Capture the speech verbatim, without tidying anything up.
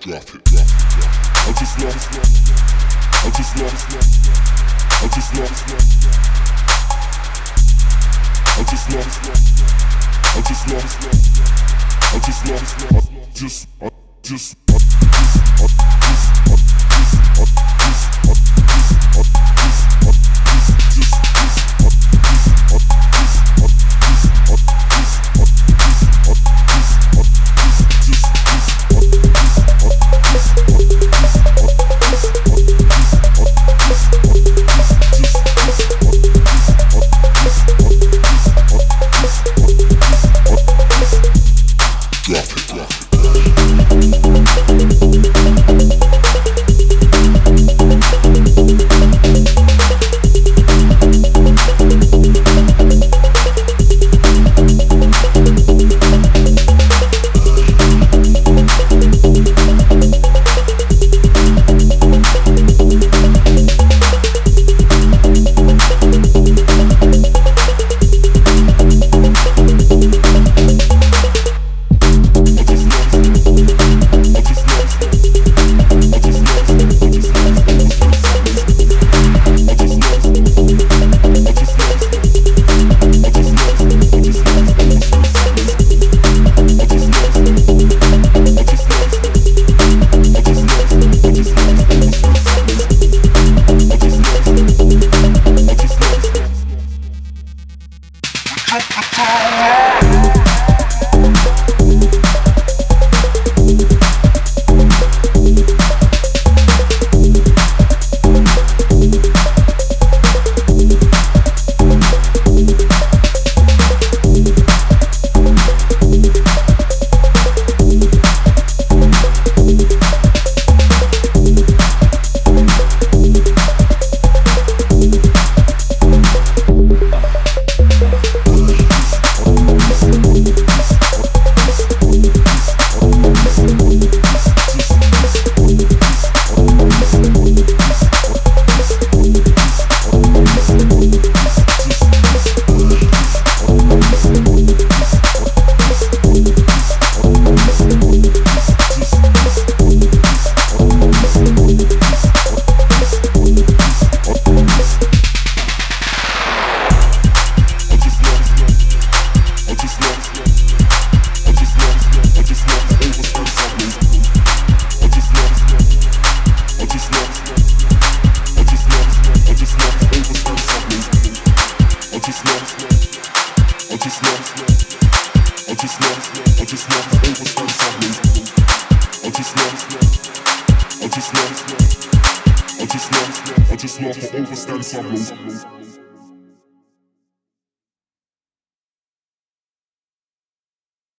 drop it, drop it, drop it. I just love, I just love, I just love, I just love, I just love, I just love, I just, I just, I just, I just, I just love to overstand some rules.